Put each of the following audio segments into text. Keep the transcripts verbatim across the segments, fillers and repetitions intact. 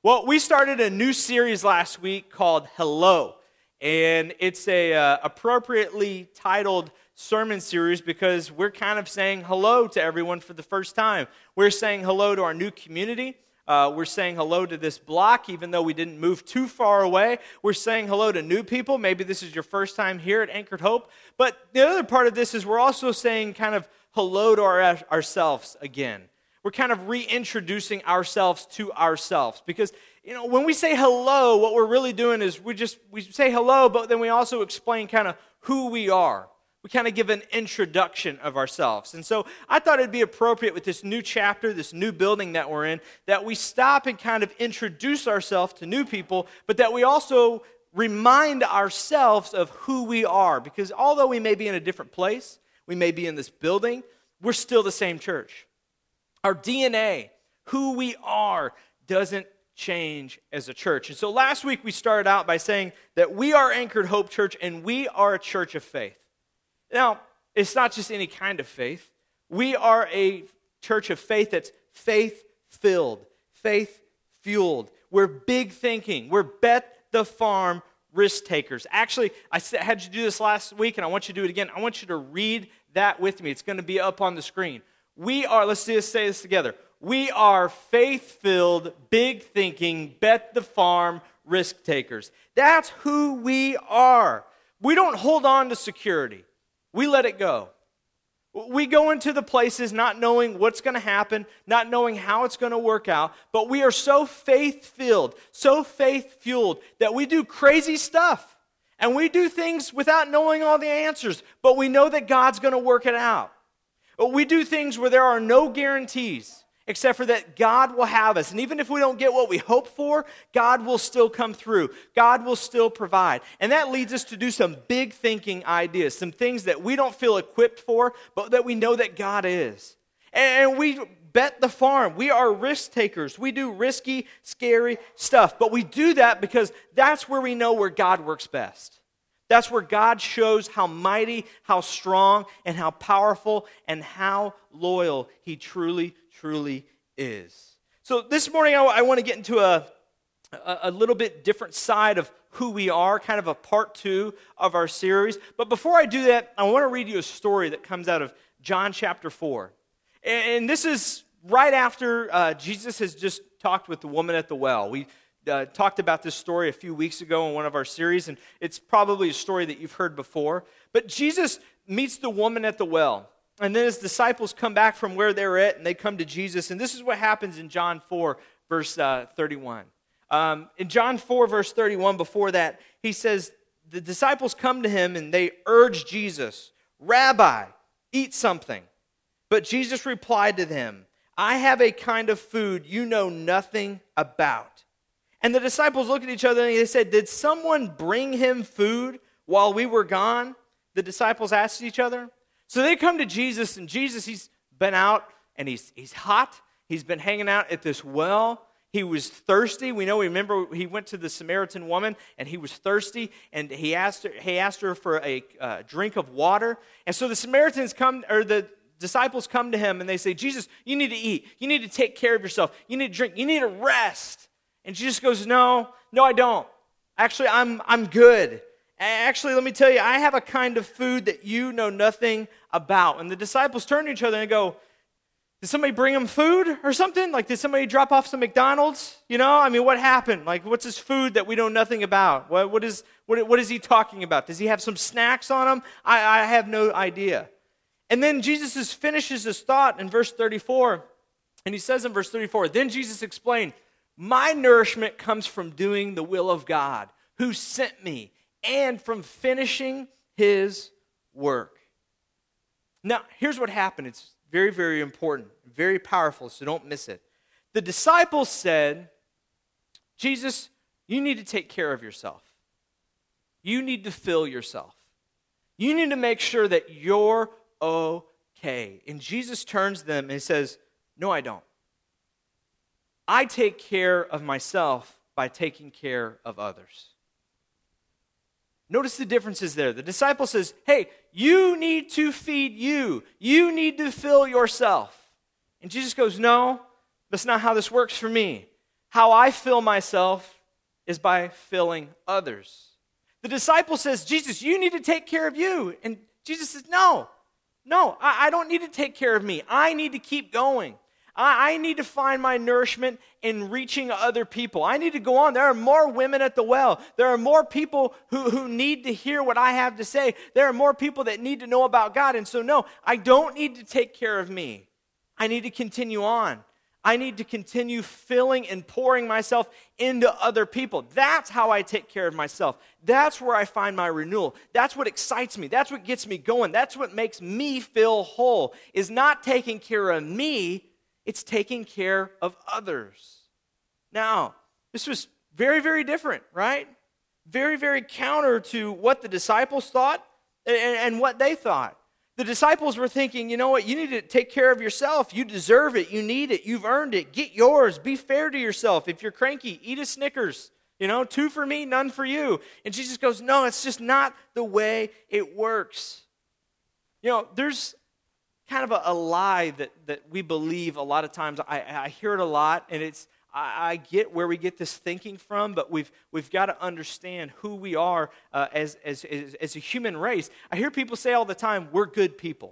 Well, we started a new series last week called Hello, and it's a uh, appropriately titled sermon series because we're kind of saying hello to everyone for the first time. We're saying hello to our new community. Uh, we're saying hello to this block, even though we didn't move too far away. We're saying hello to new people. Maybe this is your first time here at Anchored Hope. But the other part of this is we're also saying kind of hello to our, ourselves again. We're kind of reintroducing ourselves to ourselves because, you know, when we say hello, what we're really doing is we just we say hello, but then we also explain kind of who we are. We kind of give an introduction of ourselves. And so I thought it'd be appropriate with this new chapter, this new building that we're in, that we stop and kind of introduce ourselves to new people, but that we also remind ourselves of who we are. Because although we may be in a different place, we may be in this building, we're still the same church. Our D N A, who we are, doesn't change as a church. And so last week we started out by saying that we are Anchored Hope Church and we are a church of faith. Now, it's not just any kind of faith. We are a church of faith that's faith-filled, faith-fueled. We're big thinking. We're bet the farm risk takers. Actually, I had you do this last week and I want you to do it again. I want you to read that with me. It's going to be up on the screen. We are, let's just say this together. We are faith-filled, big-thinking, bet-the-farm risk takers. That's who we are. We don't hold on to security. We let it go. We go into the places not knowing what's going to happen, not knowing how it's going to work out, but we are so faith-filled, so faith-fueled that we do crazy stuff. And we do things without knowing all the answers, but we know that God's going to work it out. We do things where there are no guarantees, except for that God will have us. And even if we don't get what we hope for, God will still come through. God will still provide. And that leads us to do some big thinking ideas, some things that we don't feel equipped for, but that we know that God is. And we bet the farm. We are risk takers. We do risky, scary stuff. But we do that because that's where we know where God works best. That's where God shows how mighty, how strong, and how powerful, and how loyal He truly, truly is. So this morning I, I want to get into a, a, a little bit different side of who we are, kind of a part two of our series. But before I do that, I want to read you a story that comes out of John chapter four. And, and this is right after uh, Jesus has just talked with the woman at the well. We Uh, talked about this story a few weeks ago in one of our series, and it's probably a story that you've heard before. But Jesus meets the woman at the well, and then his disciples come back from where they're at, and they come to Jesus, and this is what happens in John four, verse uh, thirty-one. Um, in John four, verse thirty-one, before that, he says, the disciples come to him, and they urge Jesus, "Rabbi, eat something." But Jesus replied to them, "I have a kind of food you know nothing about." And the disciples looked at each other and they said, "Did someone bring him food while we were gone?" The disciples asked each other. So they come to Jesus, and Jesus, he's been out and he's he's hot. He's been hanging out at this well. He was thirsty. We know, remember, he went to the Samaritan woman and he was thirsty, and he asked her, he asked her for a uh, drink of water. And so the Samaritans come, or the disciples come to him and they say, "Jesus, you need to eat. You need to take care of yourself. You need to drink. You need to rest." And Jesus goes, no, no, I don't. Actually, I'm I'm good. Actually, let me tell you, I have a kind of food that you know nothing about. And the disciples turn to each other and go, "Did somebody bring him food or something? Like, did somebody drop off some McDonald's? You know, I mean, what happened? Like, what's this food that we know nothing about? What, what is what, what is he talking about? Does he have some snacks on him? I, I have no idea." And then Jesus finishes his thought in verse thirty-four. And he says in verse thirty-four, "Then Jesus explained, 'My nourishment comes from doing the will of God who sent me and from finishing his work.'" Now, here's what happened. It's very, very important, very powerful, so don't miss it. The disciples said, "Jesus, you need to take care of yourself. You need to fill yourself. You need to make sure that you're okay." And Jesus turns to them and says, "No, I don't. I take care of myself by taking care of others." Notice the differences there. The disciple says, "Hey, you need to feed you. You need to fill yourself." And Jesus goes, "No, that's not how this works for me. How I fill myself is by filling others. The disciple says, Jesus, you need to take care of you. And Jesus says, no, no, I, I don't need to take care of me. I need to keep going. I, I need to find my nourishment in reaching other people. I need to go on. There are more women at the well. There are more people who, who need to hear what I have to say. There are more people that need to know about God. And so, no, I don't need to take care of me. I need to continue on. I need to continue filling and pouring myself into other people. That's how I take care of myself. That's where I find my renewal. That's what excites me. That's what gets me going. That's what makes me feel whole, is not taking care of me, it's taking care of others. Now, this was very, very different, right? Very, very counter to what the disciples thought and, and what they thought. The disciples were thinking, you know what, you need to take care of yourself. You deserve it. You need it. You've earned it. Get yours. Be fair to yourself. If you're cranky, eat a Snickers. You know, two for me, none for you. And Jesus goes, no, it's just not the way it works. You know, there's kind of a, a lie that, that we believe a lot of times. I, I hear it a lot, and it's I, I get where we get this thinking from, but we've we've got to understand who we are uh, as, as, as, as a human race. I hear people say all the time, we're good people.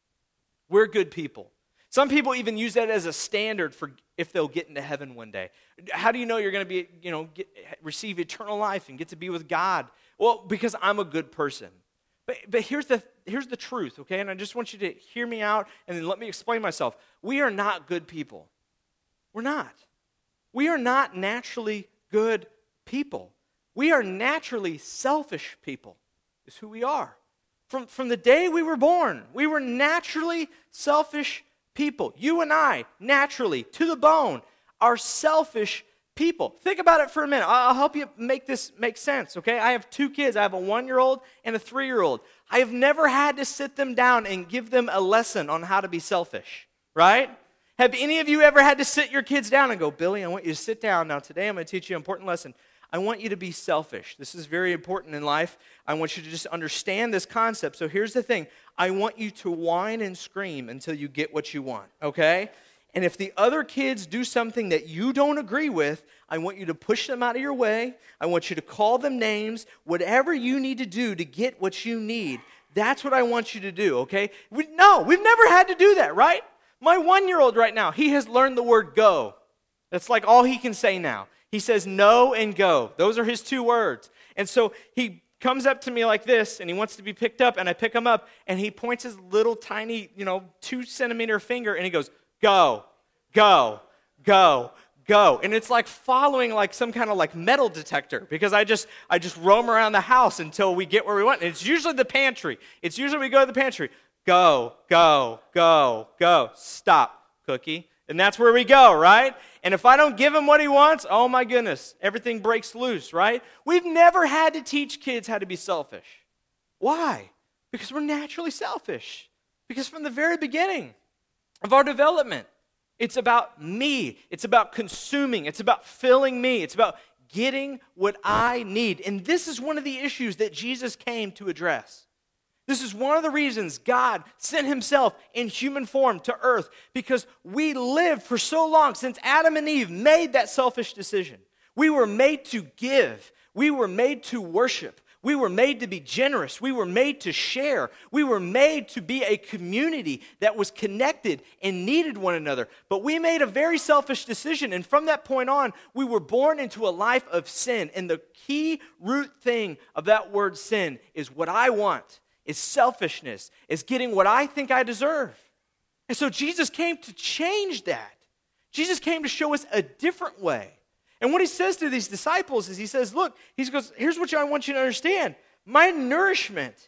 We're good people. Some people even use that as a standard for if they'll get into heaven one day. How do you know you're going to be, you know, get, receive eternal life and get to be with God? Well, because I'm a good person. But, but here's the here's the truth, okay? And I just want you to hear me out and then let me explain myself. We are not good people. We're not. We are not naturally good people. We are naturally selfish people, is who we are. From, from the day we were born, we were naturally selfish people. You and I, naturally, to the bone, are selfish people. Think about it for a minute. I'll help you make this make sense, okay? I have two kids. I have a one-year-old and a three-year-old. I have never had to sit them down and give them a lesson on how to be selfish, right? Have any of you ever had to sit your kids down and go, Billy, I want you to sit down. Now, today I'm going to teach you an important lesson. I want you to be selfish. This is very important in life. I want you to just understand this concept. So here's the thing. I want you to whine and scream until you get what you want, okay? And if the other kids do something that you don't agree with, I want you to push them out of your way. I want you to call them names. Whatever you need to do to get what you need, that's what I want you to do, okay? We, no, we've never had to do that, right? My one-year-old right now, he has learned the word go. That's like all he can say now. He says no and go. Those are his two words. And so he comes up to me like this, and he wants to be picked up, and I pick him up, and he points his little tiny, you know, two-centimeter finger, and he goes, go, go, go, go. And it's like following like some kind of like metal detector, because I just I just roam around the house until we get where we want. And it's usually the pantry. It's usually we go to the pantry. Go, go, go, go. Stop, Cookie. And that's where we go, right? And if I don't give him what he wants, oh my goodness, everything breaks loose, right? We've never had to teach kids how to be selfish. Why? Because we're naturally selfish. Because from the very beginning of our development, it's about me. It's about consuming. It's about filling me. It's about getting what I need. And this is one of the issues that Jesus came to address. This is one of the reasons God sent himself in human form to earth, because we lived for so long since Adam and Eve made that selfish decision. We were made to give. We were made to worship. We were made to be generous. We were made to share. We were made to be a community that was connected and needed one another. But we made a very selfish decision, and from that point on, we were born into a life of sin. And the key root thing of that word sin is what I want. Is selfishness, is getting what I think I deserve. And so Jesus came to change that. Jesus came to show us a different way. And what he says to these disciples is he says, look, he goes, here's what I want you to understand. My nourishment,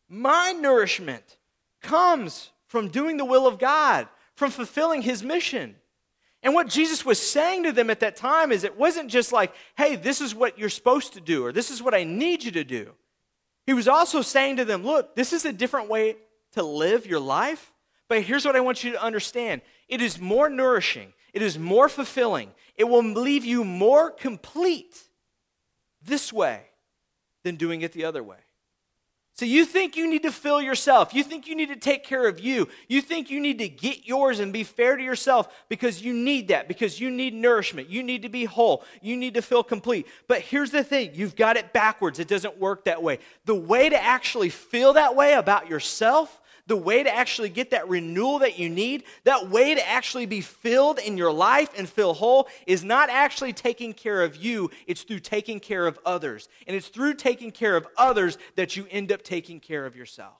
my nourishment comes from doing the will of God, from fulfilling his mission. And what Jesus was saying to them at that time is it wasn't just like, hey, this is what you're supposed to do, or this is what I need you to do. He was also saying to them, look, this is a different way to live your life, but here's what I want you to understand. It is more nourishing. It is more fulfilling. It will leave you more complete this way than doing it the other way. So you think you need to fill yourself. You think you need to take care of you. You think you need to get yours and be fair to yourself because you need that, because you need nourishment. You need to be whole. You need to feel complete. But here's the thing. You've got it backwards. It doesn't work that way. The way to actually feel that way about yourself, the way to actually get that renewal that you need, that way to actually be filled in your life and feel whole is not actually taking care of you. It's through taking care of others. And it's through taking care of others that you end up taking care of yourself.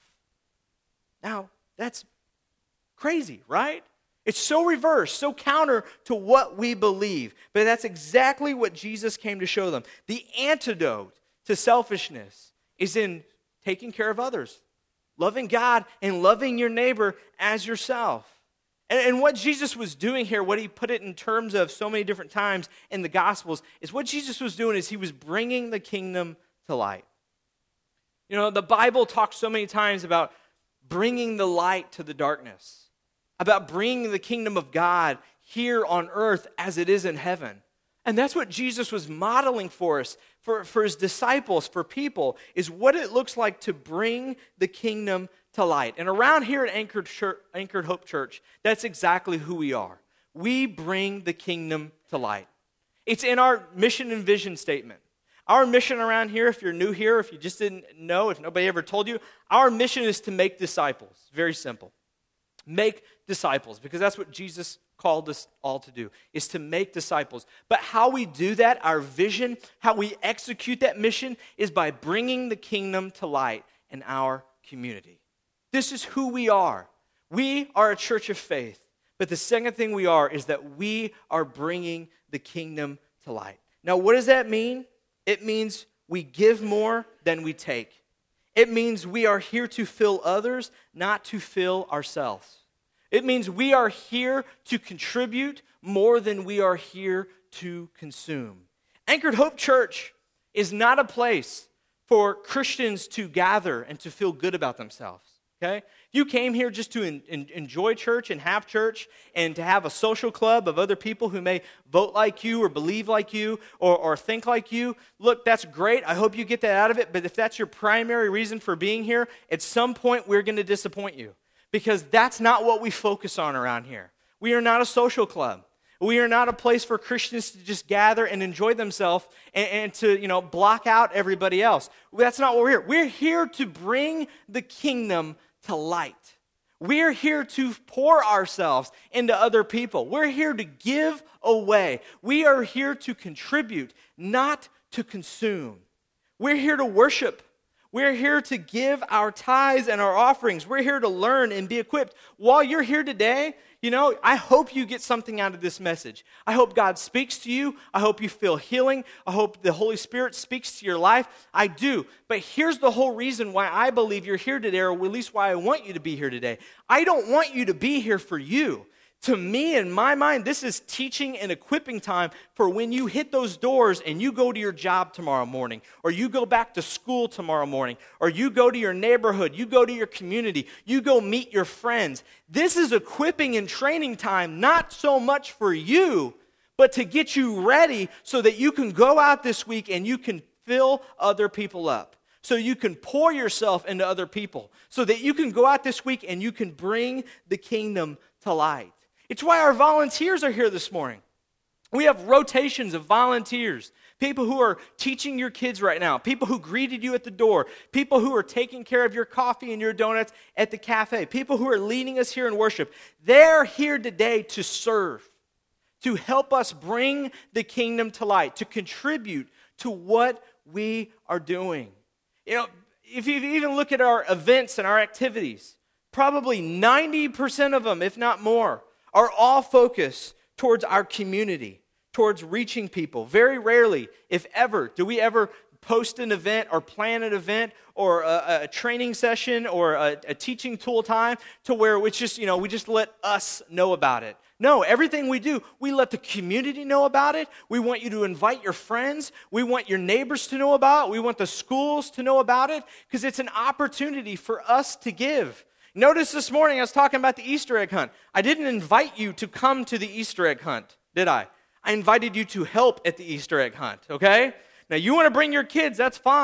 Now, that's crazy, right? It's so reverse, so counter to what we believe. But that's exactly what Jesus came to show them. The antidote to selfishness is in taking care of others. Loving God and loving your neighbor as yourself. And, and what Jesus was doing here, what he put it in terms of so many different times in the Gospels, is what Jesus was doing is he was bringing the kingdom to light. You know, the Bible talks so many times about bringing the light to the darkness, about bringing the kingdom of God here on earth as it is in heaven. And that's what Jesus was modeling for us, for, for his disciples, for people, is what it looks like to bring the kingdom to light. And around here at Anchored, Church, Anchored Hope Church, that's exactly who we are. We bring the kingdom to light. It's in our mission and vision statement. Our mission around here, if you're new here, if you just didn't know, if nobody ever told you, our mission is to make disciples. Very simple. Make disciples, because that's what Jesus called us all to do, is to make disciples. But how we do that, our vision, how we execute that mission, is by bringing the kingdom to light in our community. This is who we are. We are a church of faith. But the second thing we are is that we are bringing the kingdom to light. Now, what does that mean? It means we give more than we take. It means we are here to fill others, not to fill ourselves. It means we are here to contribute more than we are here to consume. Anchored Hope Church is not a place for Christians to gather and to feel good about themselves, okay? You came here just to en- en- enjoy church and have church and to have a social club of other people who may vote like you or believe like you or, or think like you. Look, that's great. I hope you get that out of it. But if that's your primary reason for being here, at some point we're going to disappoint you. Because that's not what we focus on around here. We are not a social club. We are not a place for Christians to just gather and enjoy themselves and, and to, you know, block out everybody else. That's not what we're here. We're here to bring the kingdom to light. We're here to pour ourselves into other people. We're here to give away. We are here to contribute, not to consume. We're here to worship. We're here to give our tithes and our offerings. We're here to learn and be equipped. While you're here today, you know, I hope you get something out of this message. I hope God speaks to you. I hope you feel healing. I hope the Holy Spirit speaks to your life. I do. But here's the whole reason why I believe you're here today, or at least why I want you to be here today. I don't want you to be here for you. To me, in my mind, this is teaching and equipping time for when you hit those doors and you go to your job tomorrow morning, or you go back to school tomorrow morning, or you go to your neighborhood, you go to your community, you go meet your friends. This is equipping and training time, not so much for you, but to get you ready so that you can go out this week and you can fill other people up. So you can pour yourself into other people, so that you can go out this week and you can bring the kingdom to light. It's why our volunteers are here this morning. We have rotations of volunteers, people who are teaching your kids right now, people who greeted you at the door, people who are taking care of your coffee and your donuts at the cafe, people who are leading us here in worship. They're here today to serve, to help us bring the kingdom to light, to contribute to what we are doing. You know, if you even look at our events and our activities, probably ninety percent of them, if not more, are all focused towards our community, towards reaching people. Very rarely, if ever, do we ever post an event or plan an event or a, a training session or a, a teaching tool time to where it's just, you know, we just let us know about it. No, everything we do, we let the community know about it. We want you to invite your friends. We want your neighbors to know about it. We want the schools to know about it, because it's an opportunity for us to give. Notice this morning I was talking about the Easter egg hunt. I didn't invite you to come to the Easter egg hunt, did I? I invited you to help at the Easter egg hunt, okay? Now, you want to bring your kids, that's fine.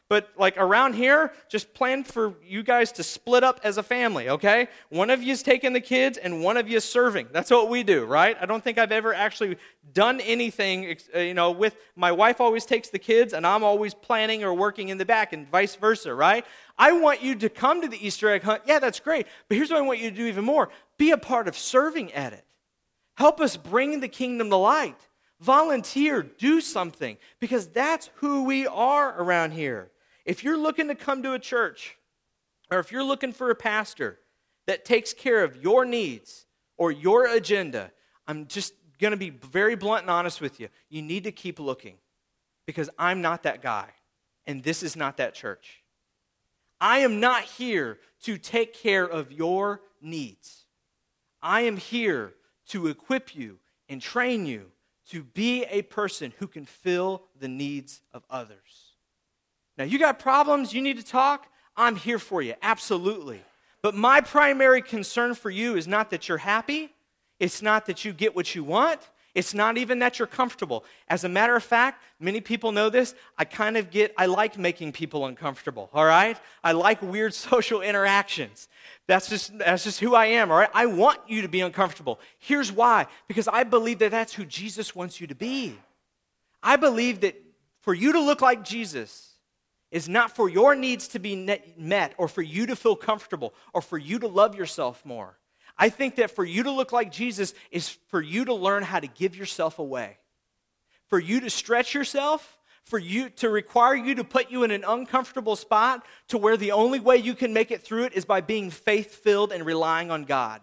But like around here, just plan for you guys to split up as a family, okay? One of you is taking the kids and one of you is serving. That's what we do, right? I don't think I've ever actually done anything, you know, with my wife always takes the kids and I'm always planning or working in the back and vice versa, right? I want you to come to the Easter egg hunt. Yeah, that's great. But here's what I want you to do even more. Be a part of serving at it. Help us bring the kingdom to light. Volunteer, do something, because that's who we are around here. If you're looking to come to a church, or if you're looking for a pastor that takes care of your needs or your agenda, I'm just going to be very blunt and honest with you. You need to keep looking, because I'm not that guy, and this is not that church. I am not here to take care of your needs. I am here to equip you and train you to be a person who can fill the needs of others. Now, you got problems, you need to talk, I'm here for you, absolutely. But my primary concern for you is not that you're happy, it's not that you get what you want, it's not even that you're comfortable. As a matter of fact, many people know this, I kind of get, I like making people uncomfortable, all right? I like weird social interactions. That's just, that's just who I am, all right? I want you to be uncomfortable. Here's why, because I believe that that's who Jesus wants you to be. I believe that for you to look like Jesus is not for your needs to be met or for you to feel comfortable or for you to love yourself more. I think that for you to look like Jesus is for you to learn how to give yourself away, for you to stretch yourself, for you to require you to put you in an uncomfortable spot to where the only way you can make it through it is by being faith-filled and relying on God.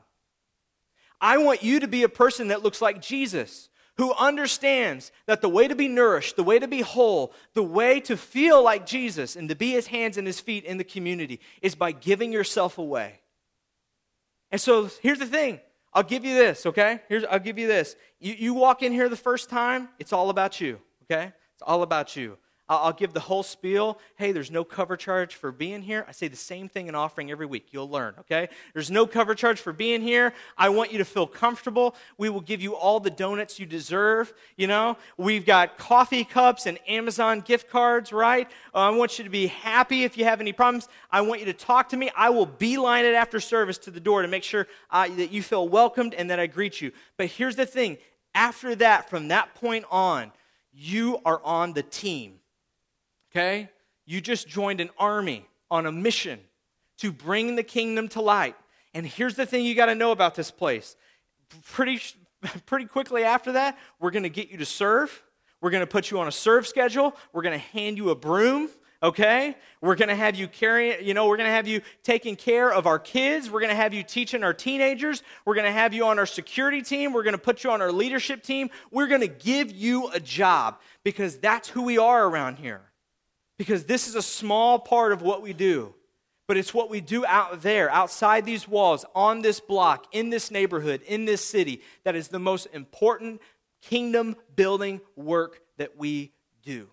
I want you to be a person that looks like Jesus, who understands that the way to be nourished, the way to be whole, the way to feel like Jesus and to be his hands and his feet in the community is by giving yourself away. And so here's the thing. I'll give you this, okay? Here's, I'll give you this. You, you walk in here the first time, it's all about you, okay? It's all about you. I'll, I'll give the whole spiel. Hey, there's no cover charge for being here. I say the same thing in offering every week. You'll learn, okay? There's no cover charge for being here. I want you to feel comfortable. We will give you all the donuts you deserve, you know? We've got coffee cups and Amazon gift cards, right? Uh, I want you to be happy if you have any problems. I want you to talk to me. I will beeline it after service to the door to make sure uh, that you feel welcomed and that I greet you. But here's the thing. After that, from that point on, you are on the team. Okay? You just joined an army on a mission to bring the kingdom to light. And here's the thing you got to know about this place. Pretty, pretty quickly after that, we're going to get you to serve. We're going to put you on a serve schedule. We're going to hand you a broom. Okay? We're going to have you carry, you know, we're going to have you taking care of our kids. We're going to have you teaching our teenagers. We're going to have you on our security team. We're going to put you on our leadership team. We're going to give you a job because that's who we are around here. Because this is a small part of what we do, but it's what we do out there, outside these walls, on this block, in this neighborhood, in this city, that is the most important kingdom-building work that we do.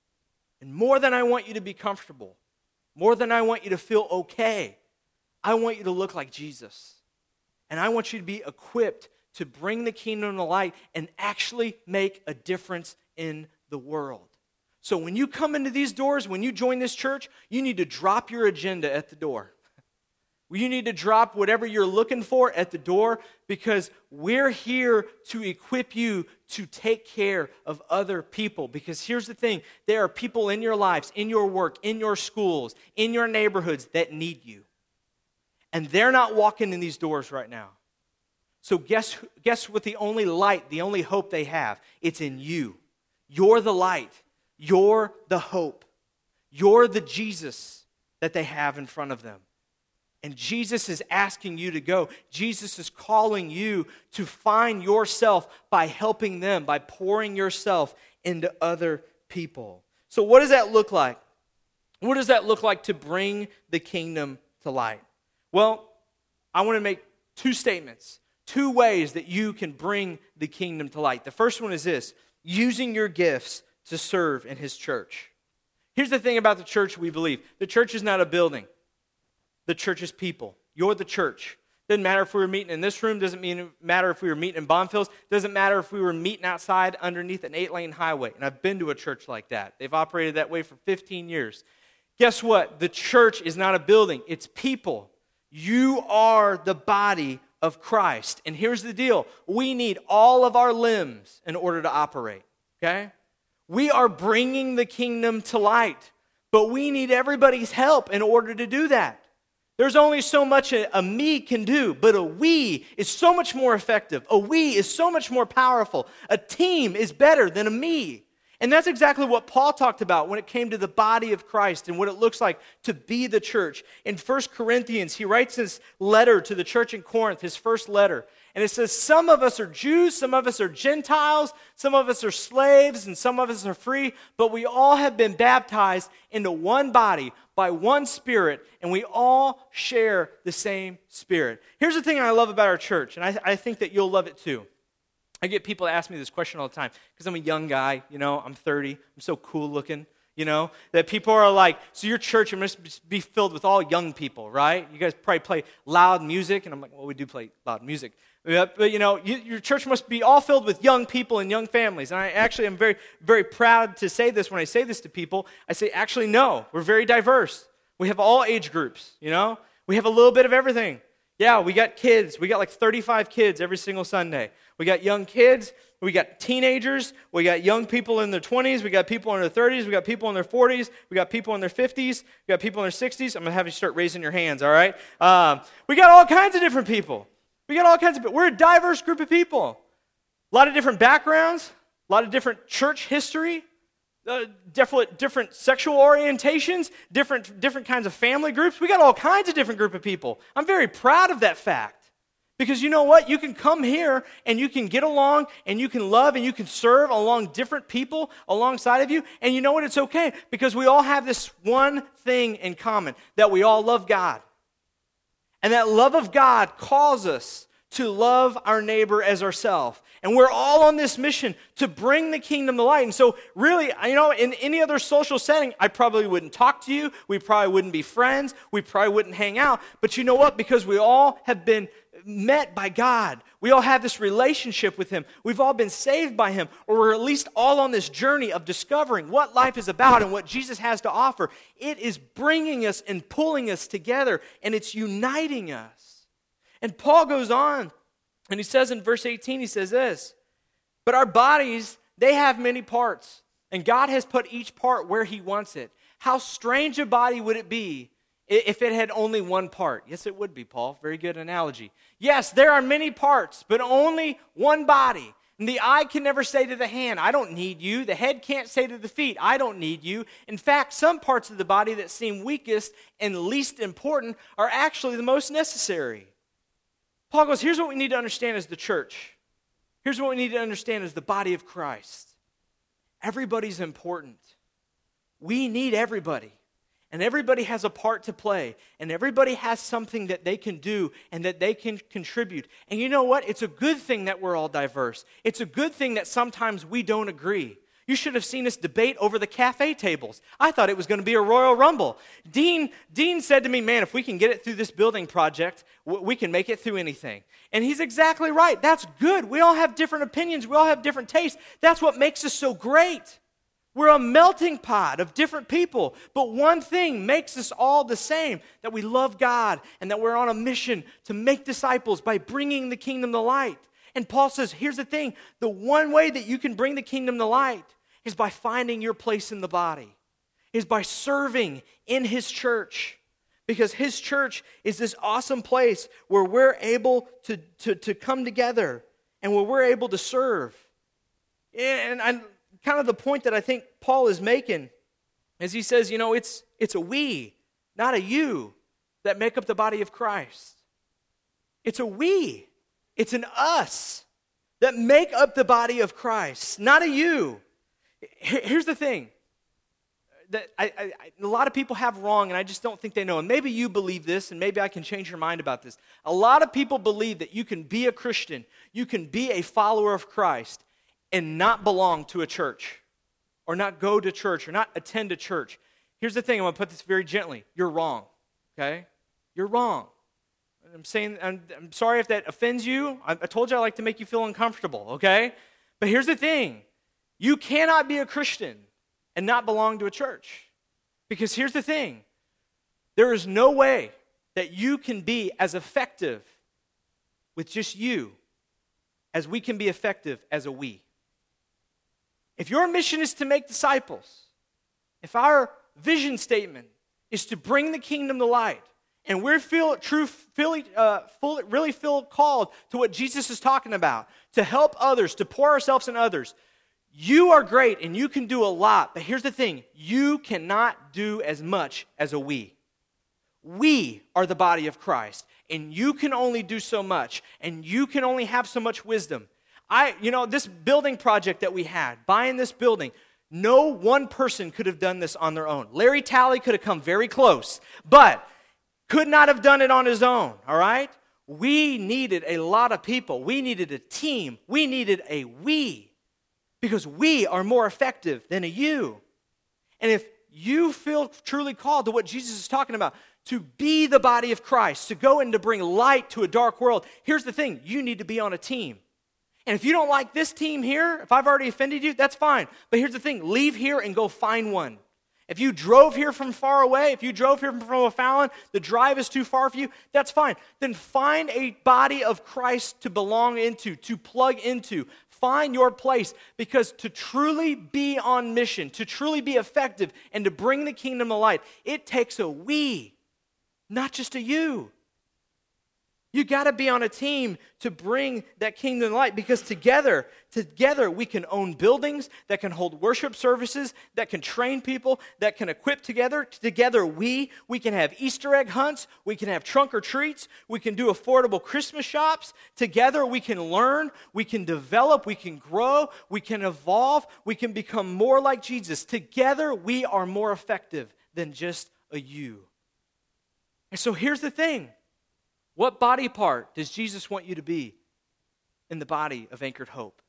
And more than I want you to be comfortable, more than I want you to feel okay, I want you to look like Jesus. And I want you to be equipped to bring the kingdom to light and actually make a difference in the world. So when you come into these doors, when you join this church, you need to drop your agenda at the door. You need to drop whatever you're looking for at the door because we're here to equip you to take care of other people. Because here's the thing, there are people in your lives, in your work, in your schools, in your neighborhoods that need you. And they're not walking in these doors right now. So guess, guess what the only light, the only hope they have? It's in you. You're the light. You're the hope. You're the Jesus that they have in front of them. And Jesus is asking you to go. Jesus is calling you to find yourself by helping them, by pouring yourself into other people. So what does that look like? What does that look like to bring the kingdom to light? Well, I want to make two statements, two ways that you can bring the kingdom to light. The first one is this, using your gifts to serve in his church. Here's the thing about the church we believe. The church is not a building. The church is people. You're the church. Doesn't matter if we were meeting in this room. Doesn't mean, matter if we were meeting in Bonfils. Doesn't matter if we were meeting outside underneath an eight-lane highway. And I've been to a church like that. They've operated that way for fifteen years. Guess what? The church is not a building, it's people. You are the body of Christ. And here's the deal. We need all of our limbs in order to operate, okay? We are bringing the kingdom to light, but we need everybody's help in order to do that. There's only so much a, a me can do, but a we is so much more effective. A we is so much more powerful. A team is better than a me. And that's exactly what Paul talked about when it came to the body of Christ and what it looks like to be the church. In First Corinthians, he writes this letter to the church in Corinth, his first letter. And it says, some of us are Jews, some of us are Gentiles, some of us are slaves, and some of us are free, but we all have been baptized into one body by one Spirit, and we all share the same Spirit. Here's the thing I love about our church, and I, I think that you'll love it too. I get people to ask me this question all the time because I'm a young guy, you know, I'm thirty, I'm so cool looking, you know, that people are like, so your church must be filled with all young people, right? You guys probably play loud music, and I'm like, well, we do play loud music. But, you know, you, your church must be all filled with young people and young families. And I actually am very, very proud to say this when I say this to people. I say, actually, no, we're very diverse. We have all age groups, you know. We have a little bit of everything. Yeah, we got kids. We got like thirty-five kids every single Sunday. We got young kids. We got teenagers. We got young people in their twenties. We got people in their thirties. We got people in their forties. We got people in their fifties. We got people in their sixties. I'm going to have you start raising your hands, all right? Um, we got all kinds of different people. We got all kinds of people. We're a diverse group of people. A lot of different backgrounds. A lot of different church history. Uh, different, different sexual orientations, different, different kinds of family groups. We got all kinds of different group of people. I'm very proud of that fact because you know what? You can come here and you can get along and you can love and you can serve along different people alongside of you. And you know what? It's okay because we all have this one thing in common, that we all love God. And that love of God calls us to love our neighbor as ourselves. And we're all on this mission to bring the kingdom to light. And so really, you know, in any other social setting, I probably wouldn't talk to you. We probably wouldn't be friends. We probably wouldn't hang out. But you know what? Because we all have been met by God. We all have this relationship with Him. We've all been saved by Him. Or we're at least all on this journey of discovering what life is about and what Jesus has to offer. It is bringing us and pulling us together. And it's uniting us. And Paul goes on, and he says in verse eighteen, he says this, but our bodies, they have many parts, and God has put each part where He wants it. How strange a body would it be if it had only one part? Yes, it would be, Paul. Very good analogy. Yes, there are many parts, but only one body. And the eye can never say to the hand, I don't need you. The head can't say to the feet, I don't need you. In fact, some parts of the body that seem weakest and least important are actually the most necessary. Paul goes, here's what we need to understand as the church. Here's what we need to understand as the body of Christ. Everybody's important. We need everybody. And everybody has a part to play. And everybody has something that they can do and that they can contribute. And you know what? It's a good thing that we're all diverse. It's a good thing that sometimes we don't agree. You should have seen us debate over the cafe tables. I thought it was going to be a Royal Rumble. Dean, Dean said to me, man, if we can get it through this building project, we can make it through anything. And he's exactly right. That's good. We all have different opinions. We all have different tastes. That's what makes us so great. We're a melting pot of different people. But one thing makes us all the same, that we love God and that we're on a mission to make disciples by bringing the kingdom to light. And Paul says, here's the thing. The one way that you can bring the kingdom to light is by finding your place in the body, is by serving in His church. Because His church is this awesome place where we're able to, to, to come together and where we're able to serve. And I, kind of the point that I think Paul is making is he says, you know, it's, it's a we, not a you, that make up the body of Christ. It's a we. It's an us that make up the body of Christ, not a you. Here's the thing that I, I, a lot of people have wrong, and I just don't think they know. And maybe you believe this, and maybe I can change your mind about this. A lot of people believe that you can be a Christian, you can be a follower of Christ, and not belong to a church, or not go to church, or not attend a church. Here's the thing, I'm going to put this very gently. You're wrong, okay? You're wrong. I'm saying, I'm, I'm sorry if that offends you. I, I told you I like to make you feel uncomfortable, okay? But here's the thing. You cannot be a Christian and not belong to a church. Because here's the thing. There is no way that you can be as effective with just you as we can be effective as a we. If your mission is to make disciples, if our vision statement is to bring the kingdom to light, and we feel true, feel, uh, full, really feel called to what Jesus is talking about, to help others, to pour ourselves in others, you are great and you can do a lot. But here's the thing, you cannot do as much as a we. We are the body of Christ, and you can only do so much, and you can only have so much wisdom. I, you know, this building project that we had, buying this building, no one person could have done this on their own. Larry Talley could have come very close, but could not have done it on his own, all right? We needed a lot of people. We needed a team. We needed a we, because we are more effective than a you. And if you feel truly called to what Jesus is talking about, to be the body of Christ, to go and to bring light to a dark world, here's the thing, you need to be on a team. And if you don't like this team here, if I've already offended you, that's fine. But here's the thing, leave here and go find one. If you drove here from far away, if you drove here from O'Fallon, the drive is too far for you, that's fine. Then find a body of Christ to belong into, to plug into. Find your place, because to truly be on mission, to truly be effective, and to bring the kingdom to light, it takes a we, not just a you. You got to be on a team to bring that kingdom to light, because together, together we can own buildings that can hold worship services, that can train people, that can equip together. Together we, we can have Easter egg hunts, we can have trunk or treats, we can do affordable Christmas shops. Together we can learn, we can develop, we can grow, we can evolve, we can become more like Jesus. Together we are more effective than just a you. And so here's the thing. What body part does Jesus want you to be in the body of Anchored Hope?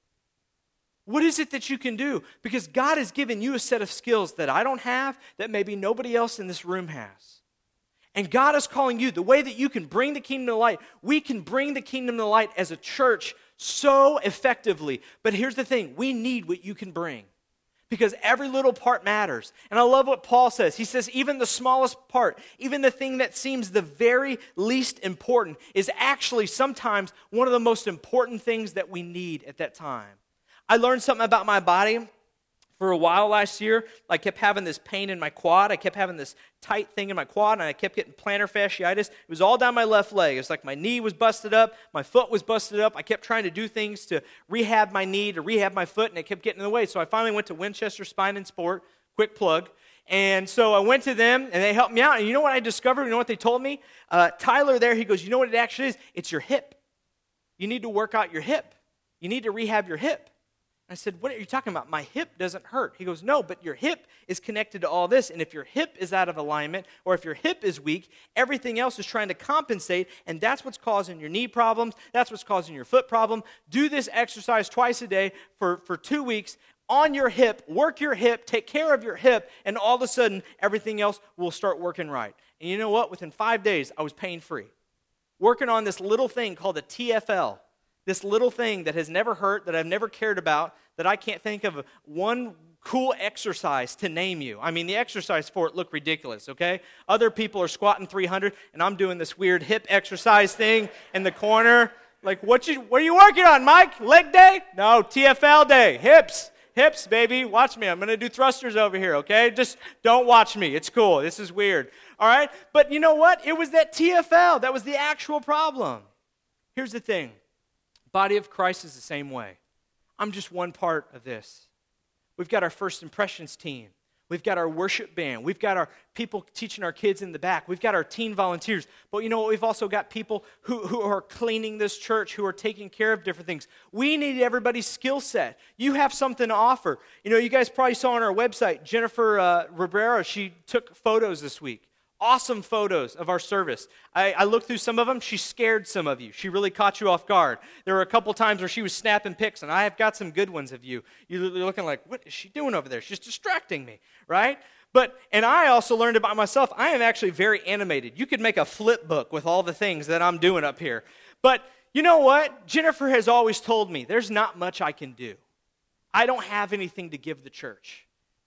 What is it that you can do? Because God has given you a set of skills that I don't have, that maybe nobody else in this room has. And God is calling you, the way that you can bring the kingdom to light, we can bring the kingdom to light as a church so effectively. But here's the thing, we need what you can bring. Because every little part matters. And I love what Paul says. He says even the smallest part, even the thing that seems the very least important, is actually sometimes one of the most important things that we need at that time. I learned something about my body for a while last year. I kept having this pain in my quad. I kept having this tight thing in my quad, and I kept getting plantar fasciitis. It was all down my left leg. It was like my knee was busted up, my foot was busted up. I kept trying to do things to rehab my knee, to rehab my foot, and it kept getting in the way. So I finally went to Winchester Spine and Sport, quick plug. And so I went to them, and they helped me out. And you know what I discovered? You know what they told me? Uh, Tyler there, he goes, you know what it actually is? It's your hip. You need to work out your hip. You need to rehab your hip. I said, what are you talking about? My hip doesn't hurt. He goes, no, but your hip is connected to all this. And if your hip is out of alignment, or if your hip is weak, everything else is trying to compensate, and that's what's causing your knee problems. That's what's causing your foot problem. Do this exercise twice a day for, for two weeks on your hip. Work your hip. Take care of your hip. And all of a sudden, everything else will start working right. And you know what? Within five days, I was pain-free. Working on this little thing called a T F L. This little thing that has never hurt, that I've never cared about, that I can't think of one cool exercise to name you. I mean, the exercise for it looked ridiculous, okay? Other people are squatting three hundred, and I'm doing this weird hip exercise thing in the corner. Like, what you, what are you working on, Mike? Leg day? No, T F L day. Hips. Hips, baby. Watch me. I'm going to do thrusters over here, okay? Just don't watch me. It's cool. This is weird, all right? But you know what? It was that T F L. That was the actual problem. Here's the thing. Body of Christ is the same way. I'm just one part of this. We've got our First Impressions team. We've got our worship band. We've got our people teaching our kids in the back. We've got our teen volunteers. But you know what? We've also got people who, who are cleaning this church, who are taking care of different things. We need everybody's skill set. You have something to offer. You know, you guys probably saw on our website, Jennifer uh, Rivera, she took photos this week. Awesome photos of our service. I, I looked through some of them. She scared some of you. She really caught you off guard. There were a couple times where she was snapping pics, and I have got some good ones of you. You're looking like, what is she doing over there? She's distracting me, right? But, and I also learned about myself, I am actually very animated. You could make a flip book with all the things that I'm doing up here. But you know what? Jennifer has always told me, there's not much I can do. I don't have anything to give the church.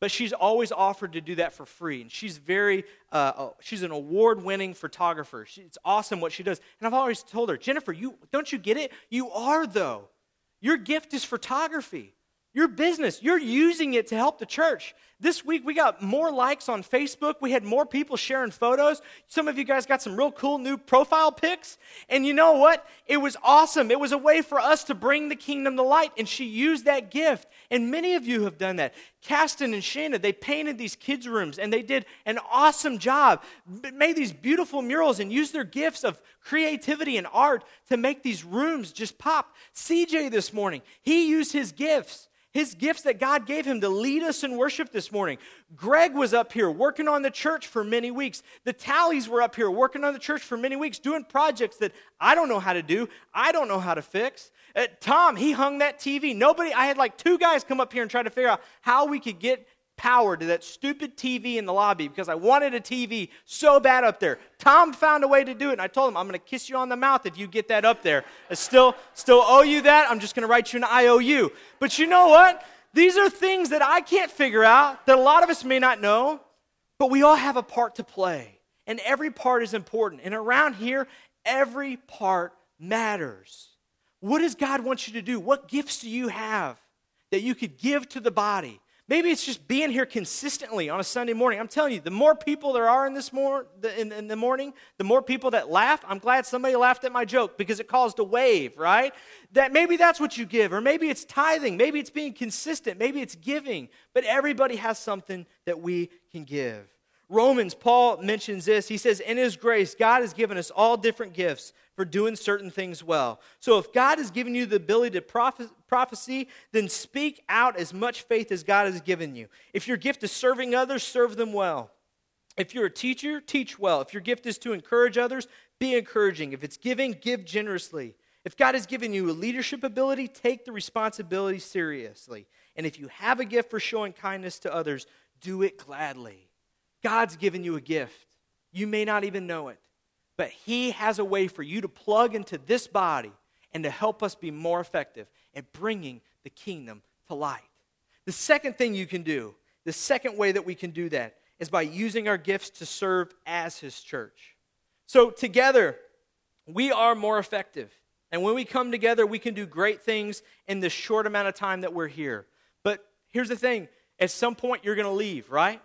but she's always offered to do that for free. And she's very, uh, uh, she's an award-winning photographer. She, it's awesome what she does. And I've always told her, Jennifer, you don't you get it? You are, though. Your gift is photography. Your business, you're using it to help the church. This week, we got more likes on Facebook. We had more people sharing photos. Some of you guys got some real cool new profile pics. And you know what? It was awesome. It was a way for us to bring the kingdom to light. And she used that gift. And many of you have done that. Caston and Shanna, they painted these kids' rooms. And they did an awesome job. Made these beautiful murals and used their gifts of creativity and art to make these rooms just pop. C J this morning, he used his gifts. His gifts that God gave him to lead us in worship this morning. Greg was up here working on the church for many weeks. The Tallies were up here working on the church for many weeks, doing projects that I don't know how to do. I don't know how to fix. Uh, Tom, he hung that T V. Nobody, I had like two guys come up here and try to figure out how we could get power to that stupid T V in the lobby because I wanted a T V so bad up there. Tom found a way to do it, and I told him, I'm going to kiss you on the mouth if you get that up there. I still, still owe you that. I'm just going to write you an I O U. But you know what? These are things that I can't figure out, that a lot of us may not know, but we all have a part to play, and every part is important. And around here, every part matters. What does God want you to do? What gifts do you have that you could give to the body? Maybe it's just being here consistently on a Sunday morning. I'm telling you, the more people there are in this mor- the, in, in the morning, the more people that laugh. I'm glad somebody laughed at my joke because it caused a wave, right? That maybe that's what you give, or maybe it's tithing, maybe it's being consistent, maybe it's giving. But everybody has something that we can give. Romans, Paul mentions this. He says, in his grace, God has given us all different gifts for doing certain things well. So if God has given you the ability to prophe- prophecy, then speak out as much faith as God has given you. If your gift is serving others, serve them well. If you're a teacher, teach well. If your gift is to encourage others, be encouraging. If it's giving, give generously. If God has given you a leadership ability, take the responsibility seriously. And if you have a gift for showing kindness to others, do it gladly. God's given you a gift. You may not even know it, but He has a way for you to plug into this body and to help us be more effective at bringing the kingdom to light. The second thing you can do, the second way that we can do that, is by using our gifts to serve as His church. So together, we are more effective. And when we come together, we can do great things in the short amount of time that we're here. But here's the thing. At some point, you're going to leave, right?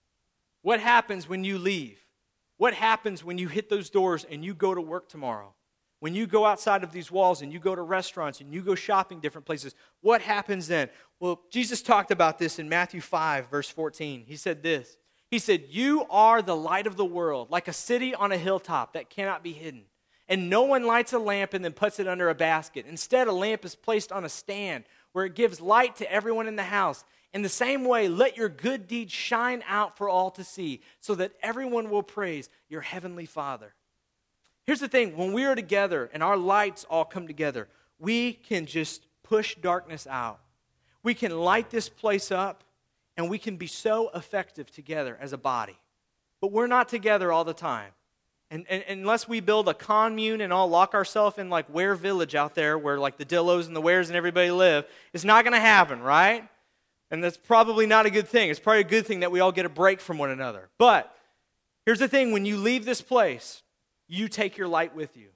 What happens when you leave? What happens when you hit those doors and you go to work tomorrow? When you go outside of these walls and you go to restaurants and you go shopping different places, what happens then? Well, Jesus talked about this in Matthew five, verse fourteen. He said this. He said, you are the light of the world, like a city on a hilltop that cannot be hidden. And no one lights a lamp and then puts it under a basket. Instead, a lamp is placed on a stand where it gives light to everyone in the house. In the same way, let your good deeds shine out for all to see, so that everyone will praise your heavenly Father. Here's the thing. When we are together and our lights all come together, we can just push darkness out. We can light this place up, and we can be so effective together as a body. But we're not together all the time. And, and, and unless we build a commune and all lock ourselves in like Ware Village out there where like the Dillos and the Wares and everybody live, it's not going to happen, right? And that's probably not a good thing. It's probably a good thing that we all get a break from one another. But here's the thing. When you leave this place, you take your light with you.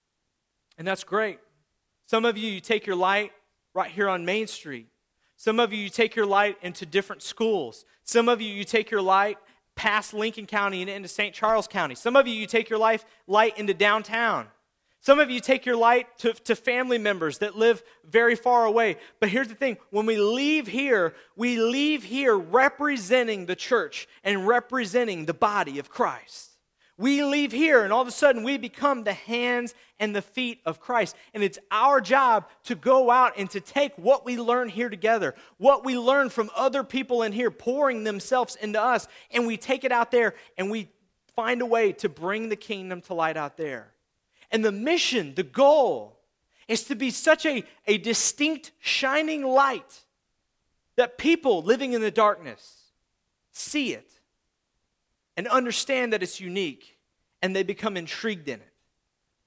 And that's great. Some of you, you take your light right here on Main Street. Some of you, you take your light into different schools. Some of you, you take your light past Lincoln County and into Saint Charles County. Some of you, you take your life, light into downtown. Some of you take your light to, to family members that live very far away. But here's the thing. When we leave here, we leave here representing the church and representing the body of Christ. We leave here and all of a sudden we become the hands and the feet of Christ. And it's our job to go out and to take what we learn here together, what we learn from other people in here pouring themselves into us, and we take it out there and we find a way to bring the kingdom to light out there. And the mission, the goal, is to be such a, a distinct, shining light that people living in the darkness see it and understand that it's unique, and they become intrigued in it.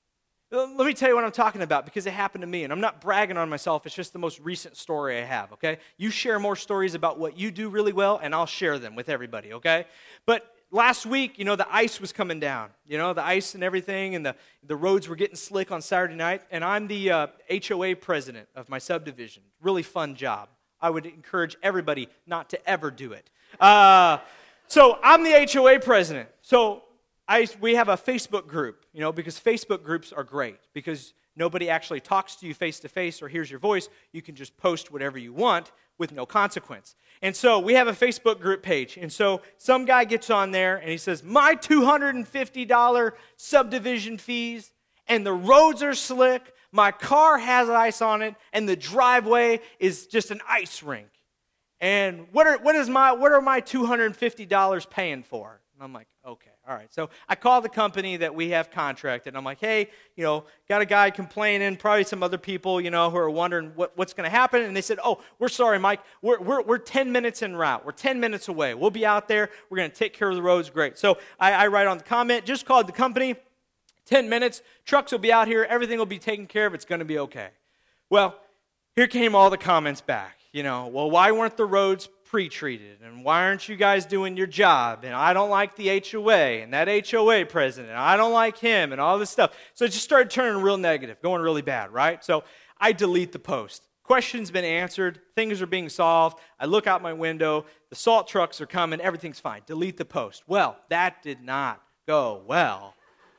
Let me tell you what I'm talking about because it happened to me, and I'm not bragging on myself. It's just the most recent story I have, okay? You share more stories about what you do really well, and I'll share them with everybody, okay? But last week, you know, the ice was coming down, you know, the ice and everything, and the, the roads were getting slick on Saturday night, and I'm the uh, H O A president of my subdivision. Really fun job. I would encourage everybody not to ever do it. Uh, so I'm the H O A president. So I, we have a Facebook group, you know, because Facebook groups are great because nobody actually talks to you face-to-face or hears your voice. You can just post whatever you want with no consequence. And so we have a Facebook group page. And so some guy gets on there and he says, my two hundred fifty dollars subdivision fees, and the roads are slick, my car has ice on it, and the driveway is just an ice rink. And what are, what is my, what are my two hundred fifty dollars paying for? And I'm like, okay, all right. So I call the company that we have contracted, and I'm like, hey, you know, got a guy complaining, probably some other people, you know, who are wondering what, what's going to happen. And they said, oh, we're sorry, Mike. We're, we're, we're ten minutes en route. We're ten minutes away. We'll be out there. We're going to take care of the roads. Great. So I, I write on the comment, just called the company, ten minutes. Trucks will be out here. Everything will be taken care of. It's going to be okay. Well, here came all the comments back. You know, well, why weren't the roads pre-treated, and why aren't you guys doing your job, and I don't like the H O A, and that H O A president, I don't like him, and all this stuff. So it just started turning real negative, going really bad, right? So I delete the post. Questions been answered, things are being solved, I look out my window, the salt trucks are coming, everything's fine. Delete the post. Well, that did not go well.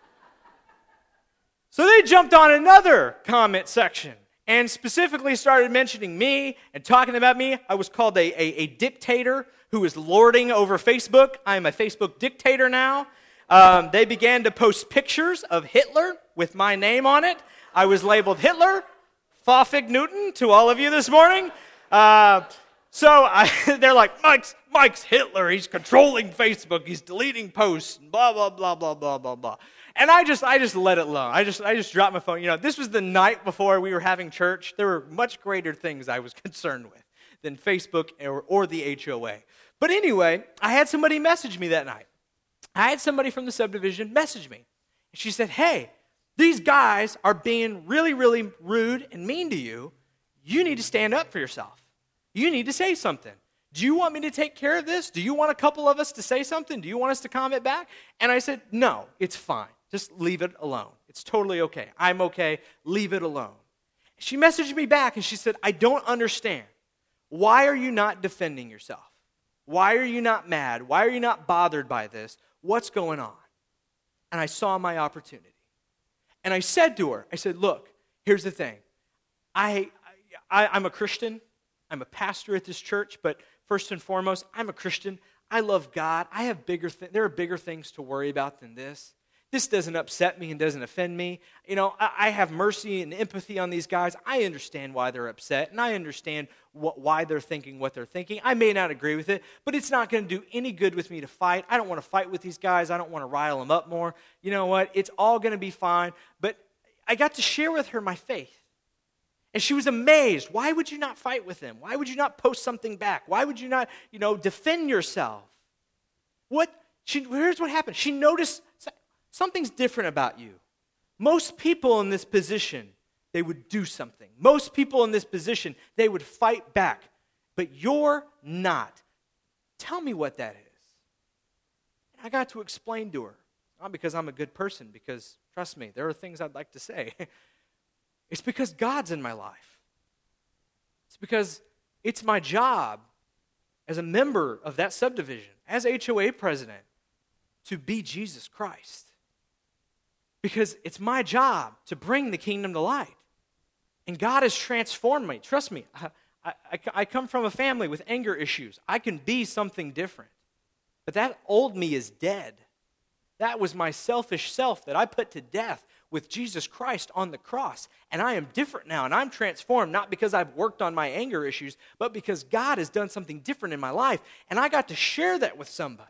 So they jumped on another comment section and specifically started mentioning me and talking about me. I was called a, a, a dictator who is lording over Facebook. I am a Facebook dictator now. Um, they began to post pictures of Hitler with my name on it. I was labeled Hitler, Fafig Newton, to all of you this morning. Uh, so I, they're like, Mike's, Mike's Hitler. He's controlling Facebook. He's deleting posts, and blah, blah, blah, blah, blah, blah, blah. And I just I just let it alone. I just I just dropped my phone. You know, this was the night before we were having church. There were much greater things I was concerned with than Facebook or, or the H O A. But anyway, I had somebody message me that night. I had somebody from the subdivision message me. She said, hey, these guys are being really, really rude and mean to you. You need to stand up for yourself. You need to say something. Do you want me to take care of this? Do you want a couple of us to say something? Do you want us to comment back? And I said, no, it's fine. Just leave it alone. It's totally okay. I'm okay. Leave it alone. She messaged me back and she said, I don't understand. Why are you not defending yourself? Why are you not mad? Why are you not bothered by this? What's going on? And I saw my opportunity. And I said to her, I said, look, here's the thing. I, I, I'm a Christian. I'm a pastor at this church, but first and foremost, I'm a Christian. I love God. I have bigger th- there are bigger things to worry about than this. This doesn't upset me and doesn't offend me. You know, I, I have mercy and empathy on these guys. I understand why they're upset, and I understand what, why they're thinking what they're thinking. I may not agree with it, but it's not going to do any good with me to fight. I don't want to fight with these guys. I don't want to rile them up more. You know what? It's all going to be fine. But I got to share with her my faith. And she was amazed. Why would you not fight with them? Why would you not post something back? Why would you not, you know, defend yourself? What? She, here's what happened. She noticed something's different about you. Most people in this position, they would do something. Most people in this position, they would fight back. But you're not. Tell me what that is. And I got to explain to her. Not because I'm a good person, because, trust me, there are things I'd like to say. It's because God's in my life. It's because it's my job as a member of that subdivision, as H O A president, to be Jesus Christ. Because it's my job to bring the kingdom to light. And God has transformed me. Trust me, I, I, I come from a family with anger issues. I can be something different. But that old me is dead. That was my selfish self that I put to death with Jesus Christ on the cross. And I am different now, and I'm transformed, not because I've worked on my anger issues, but because God has done something different in my life. And I got to share that with somebody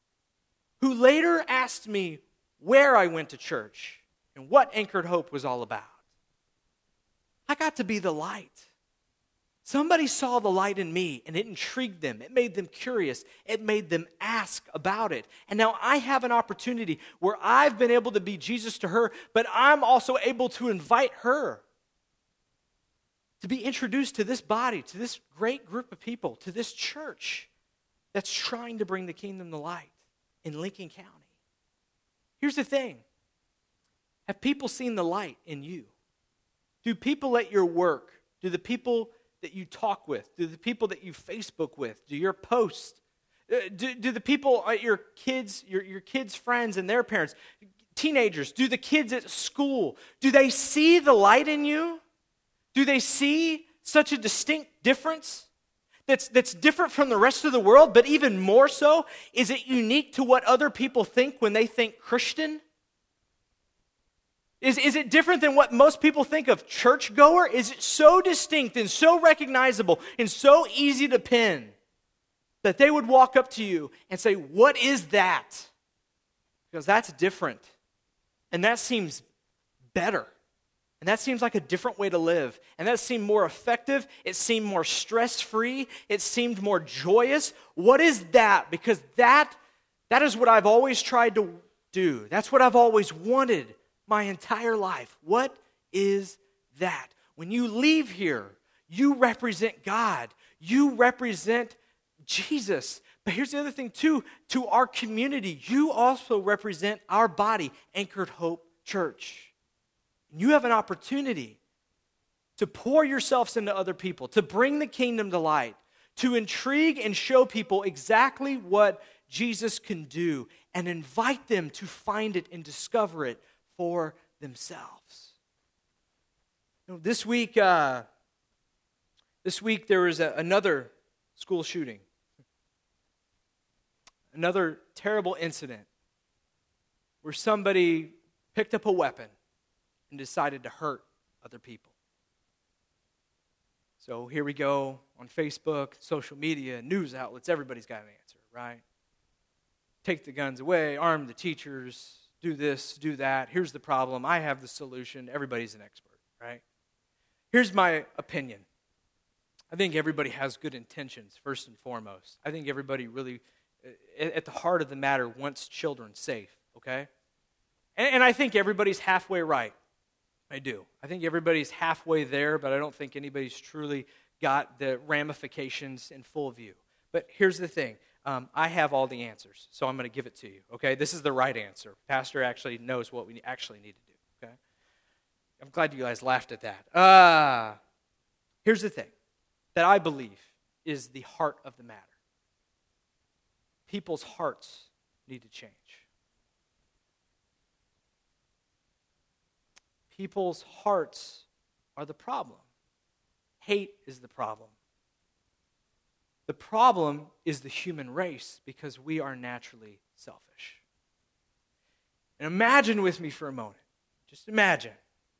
who later asked me where I went to church and what Anchored Hope was all about. I got to be the light. Somebody saw the light in me and it intrigued them. It made them curious. It made them ask about it. And now I have an opportunity where I've been able to be Jesus to her, but I'm also able to invite her to be introduced to this body, to this great group of people, to this church that's trying to bring the kingdom to light in Lincoln County. Here's the thing. Have people seen the light in you? Do people at your work, do the people that you talk with, do the people that you Facebook with, do your posts, uh, do, do the people at your kids, your, your kids' friends and their parents, teenagers, do the kids at school, do they see the light in you? Do they see such a distinct difference that's, that's different from the rest of the world, but even more so, is it unique to what other people think when they think Christian? Is, is it different than what most people think of churchgoer? Is it so distinct and so recognizable and so easy to pin that they would walk up to you and say, what is that? Because that's different. And that seems better. And that seems like a different way to live. And that seemed more effective. It seemed more stress-free. It seemed more joyous. What is that? Because that, that is what I've always tried to do. That's what I've always wanted my entire life. What is that? When you leave here, you represent God. You represent Jesus. But here's the other thing too. To our community, you also represent our body, Anchored Hope Church. You have an opportunity to pour yourselves into other people, to bring the kingdom to light, to intrigue and show people exactly what Jesus can do, and invite them to find it and discover it for themselves. You know, this week, uh, this week there was a, another school shooting, another terrible incident where somebody picked up a weapon and decided to hurt other people. So here we go on Facebook, social media, news outlets, everybody's got an answer, right? Take the guns away, arm the teachers, do this, do that. Here's the problem. I have the solution. Everybody's an expert, right? Here's my opinion. I think everybody has good intentions, first and foremost. I think everybody really, at the heart of the matter, wants children safe, okay? And, and I think everybody's halfway right. I do. I think everybody's halfway there, but I don't think anybody's truly got the ramifications in full view. But here's the thing. Um, I have all the answers, so I'm going to give it to you, okay? This is the right answer. Pastor actually knows what we actually need to do, okay? I'm glad you guys laughed at that. Uh, here's the thing that I believe is the heart of the matter. People's hearts need to change. People's hearts are the problem. Hate is the problem. The problem is the human race because we are naturally selfish. And imagine with me for a moment. Just imagine.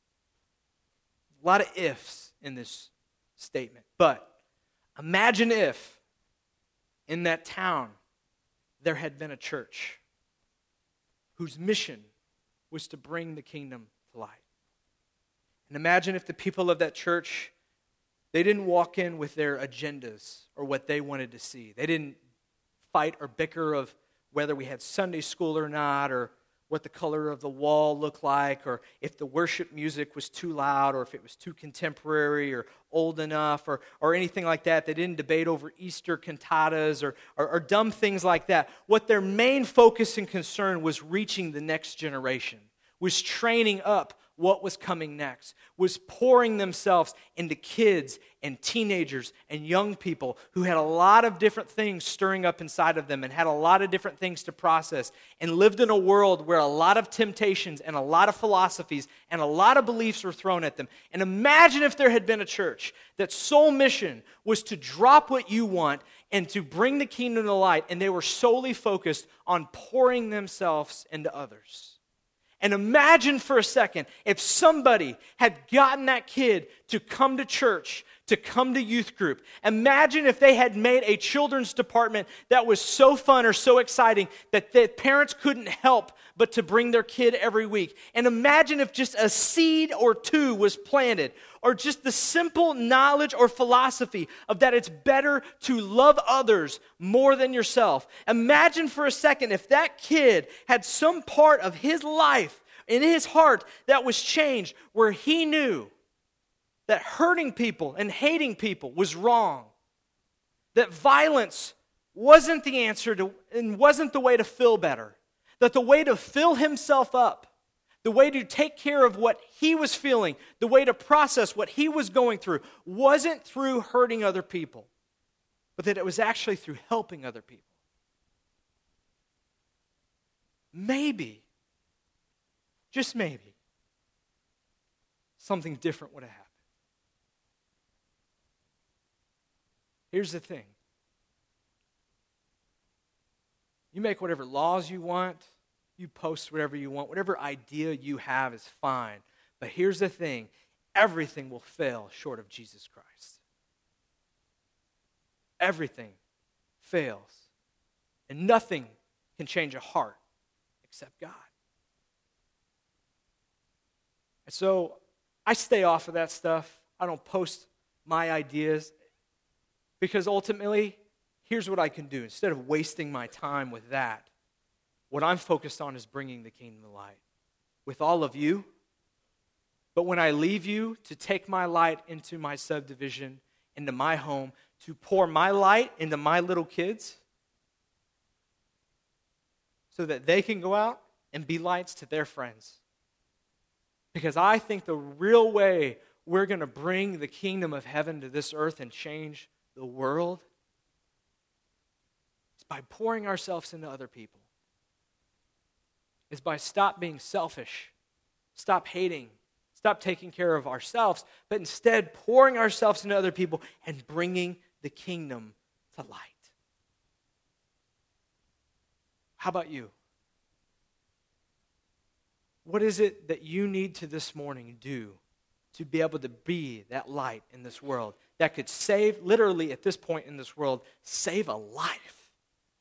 A lot of ifs in this statement. But imagine if in that town there had been a church whose mission was to bring the kingdom to light. And imagine if the people of that church, they didn't walk in with their agendas or what they wanted to see. They didn't fight or bicker of whether we had Sunday school or not, or what the color of the wall looked like, or if the worship music was too loud, or if it was too contemporary or old enough, or, or anything like that. They didn't debate over Easter cantatas or, or, or dumb things like that. What their main focus and concern was reaching the next generation, was training up what was coming next, was pouring themselves into kids and teenagers and young people who had a lot of different things stirring up inside of them and had a lot of different things to process and lived in a world where a lot of temptations and a lot of philosophies and a lot of beliefs were thrown at them. And imagine if there had been a church that sole mission was to drop what you want and to bring the kingdom to light, and they were solely focused on pouring themselves into others. And imagine for a second if somebody had gotten that kid to come to church, to come to youth group. Imagine if they had made a children's department that was so fun or so exciting that the parents couldn't help but to bring their kid every week. And imagine if just a seed or two was planted, or just the simple knowledge or philosophy of that it's better to love others more than yourself. Imagine for a second if that kid had some part of his life in his heart that was changed, where he knew that hurting people and hating people was wrong, that violence wasn't the answer to and wasn't the way to feel better, that the way to fill himself up, the way to take care of what he was feeling, the way to process what he was going through wasn't through hurting other people, but that it was actually through helping other people. Maybe, just maybe, something different would have happened. Here's the thing. You make whatever laws you want, you post whatever you want, whatever idea you have is fine. But here's the thing, everything will fail short of Jesus Christ. Everything fails. And nothing can change a heart except God. And so I stay off of that stuff. I don't post my ideas. Because ultimately, here's what I can do. Instead of wasting my time with that, what I'm focused on is bringing the kingdom of light with all of you. But when I leave you to take my light into my subdivision, into my home, to pour my light into my little kids so that they can go out and be lights to their friends. Because I think the real way we're going to bring the kingdom of heaven to this earth and change the world is by pouring ourselves into other people. Is by stop being selfish, stop hating, stop taking care of ourselves, but instead pouring ourselves into other people and bringing the kingdom to light. How about you? What is it that you need to this morning do to be able to be that light in this world that could save, literally at this point in this world, save a life?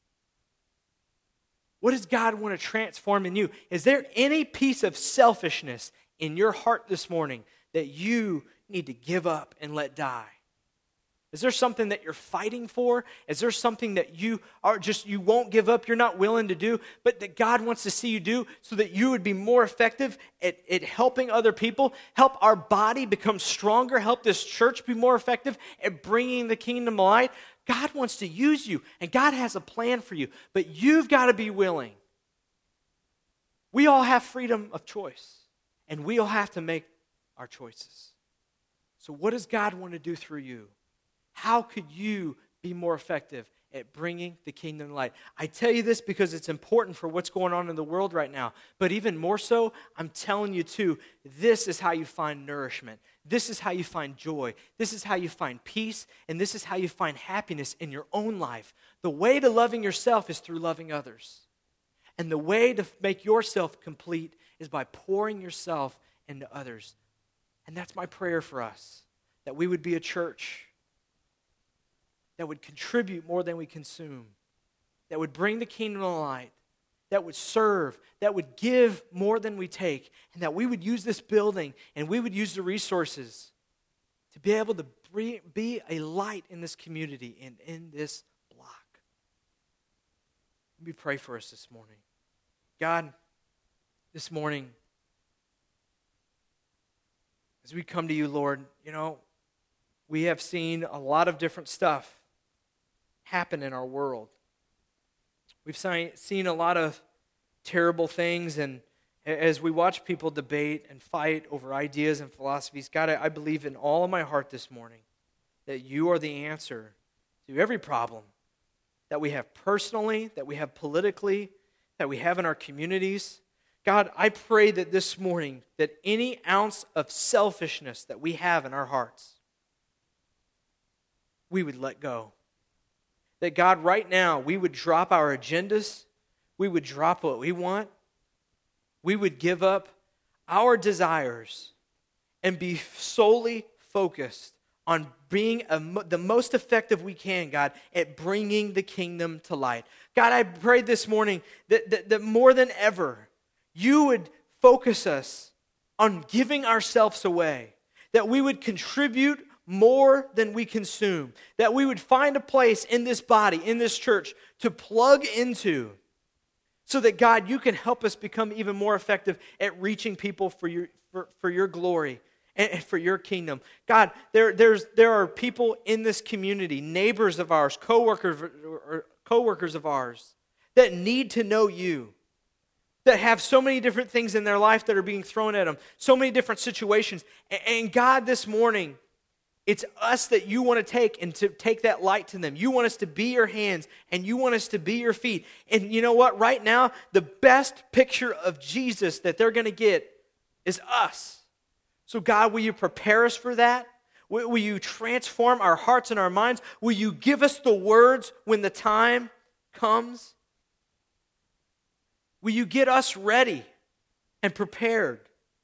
What does God want to transform in you? Is there any piece of selfishness in your heart this morning that you need to give up and let die? Is there something that you're fighting for? Is there something that you are just, you won't give up, you're not willing to do, but that God wants to see you do so that you would be more effective at, at helping other people, help our body become stronger, help this church be more effective at bringing the kingdom of light? God wants to use you, and God has a plan for you, but you've got to be willing. We all have freedom of choice, and we all have to make our choices. So what does God want to do through you? How could you be more effective at bringing the kingdom light? I tell you this because it's important for what's going on in the world right now. But even more so, I'm telling you too, this is how you find nourishment. This is how you find joy. This is how you find peace. And this is how you find happiness in your own life. The way to loving yourself is through loving others. And the way to make yourself complete is by pouring yourself into others. And that's my prayer for us, that we would be a church that would contribute more than we consume, that would bring the kingdom of light, that would serve, that would give more than we take, and that we would use this building and we would use the resources to be able to be a light in this community and in this block. Let me pray for us this morning. God, this morning, as we come to you, Lord, you know, we have seen a lot of different stuff happen in our world. We've seen a lot of terrible things, and as we watch people debate and fight over ideas and philosophies, God, I believe in all of my heart this morning that you are the answer to every problem that we have personally, that we have politically, that we have in our communities. God, I pray that this morning that any ounce of selfishness that we have in our hearts, we would let go. That God, right now, we would drop our agendas, we would drop what we want, we would give up our desires and be solely focused on being a, the most effective we can, God, at bringing the kingdom to light. God, I pray this morning that, that, that more than ever, you would focus us on giving ourselves away, that we would contribute more than we consume, that we would find a place in this body, in this church, to plug into, so that, God, you can help us become even more effective at reaching people for your, for, for your glory and for your kingdom. God, there, there's, there are people in this community, neighbors of ours, co-workers, or co-workers of ours, that need to know you, that have so many different things in their life that are being thrown at them, so many different situations. And, and God, this morning, it's us that you want to take and to take that light to them. You want us to be your hands and you want us to be your feet. And you know what? Right now, the best picture of Jesus that they're going to get is us. So God, will you prepare us for that? Will, will you transform our hearts and our minds? Will you give us the words when the time comes? Will you get us ready and prepared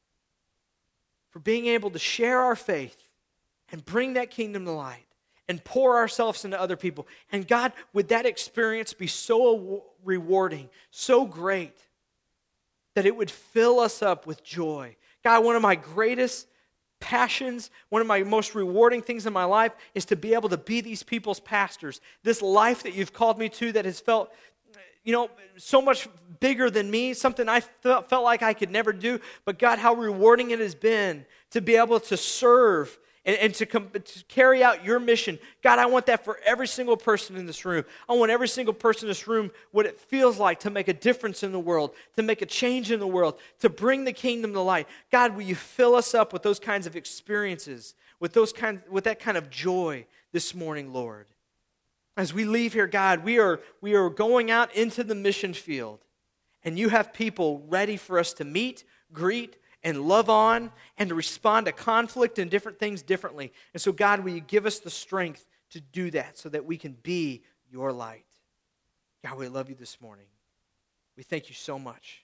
for being able to share our faith and bring that kingdom to light and pour ourselves into other people? And God, would that experience be so rewarding, so great, that it would fill us up with joy? God, one of my greatest passions, one of my most rewarding things in my life is to be able to be these people's pastors. This life that you've called me to that has felt, you know, so much bigger than me, something I felt, felt like I could never do. But God, how rewarding it has been to be able to serve And, and to, com- to carry out your mission. God, I want that for every single person in this room. I want every single person in this room what it feels like to make a difference in the world, to make a change in the world, to bring the kingdom to light. God, will you fill us up with those kinds of experiences, with those kind, with that kind of joy this morning, Lord? As we leave here, God, we are, we are going out into the mission field, and you have people ready for us to meet, greet, and love on, and to respond to conflict and different things differently. And so, God, will you give us the strength to do that so that we can be your light? God, we love you this morning. We thank you so much.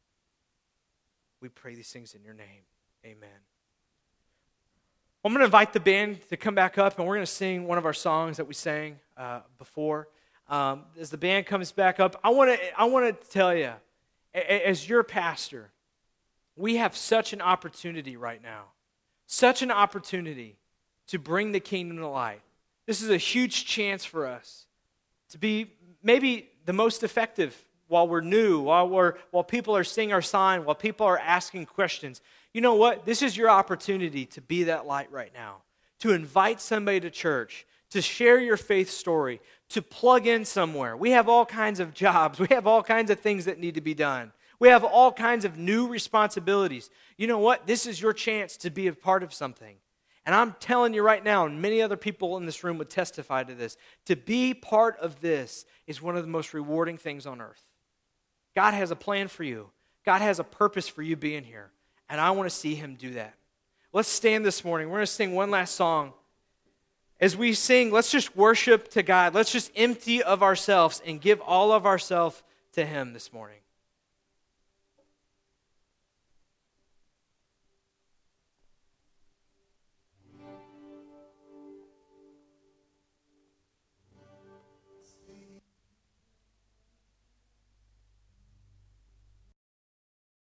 We pray these things in your name. Amen. I'm going to invite the band to come back up, and we're going to sing one of our songs that we sang uh, before. Um, as the band comes back up, I want to I want to tell you, as your pastor, we have such an opportunity right now, such an opportunity to bring the kingdom to light. This is a huge chance for us to be maybe the most effective while we're new, while we're while people are seeing our sign, while people are asking questions. You know what? This is your opportunity to be that light right now, to invite somebody to church, to share your faith story, to plug in somewhere. We have all kinds of jobs. We have all kinds of things that need to be done. We have all kinds of new responsibilities. You know what? This is your chance to be a part of something. And I'm telling you right now, and many other people in this room would testify to this, to be part of this is one of the most rewarding things on earth. God has a plan for you. God has a purpose for you being here. And I want to see him do that. Let's stand this morning. We're going to sing one last song. As we sing, let's just worship to God. Let's just empty of ourselves and give all of ourselves to him this morning.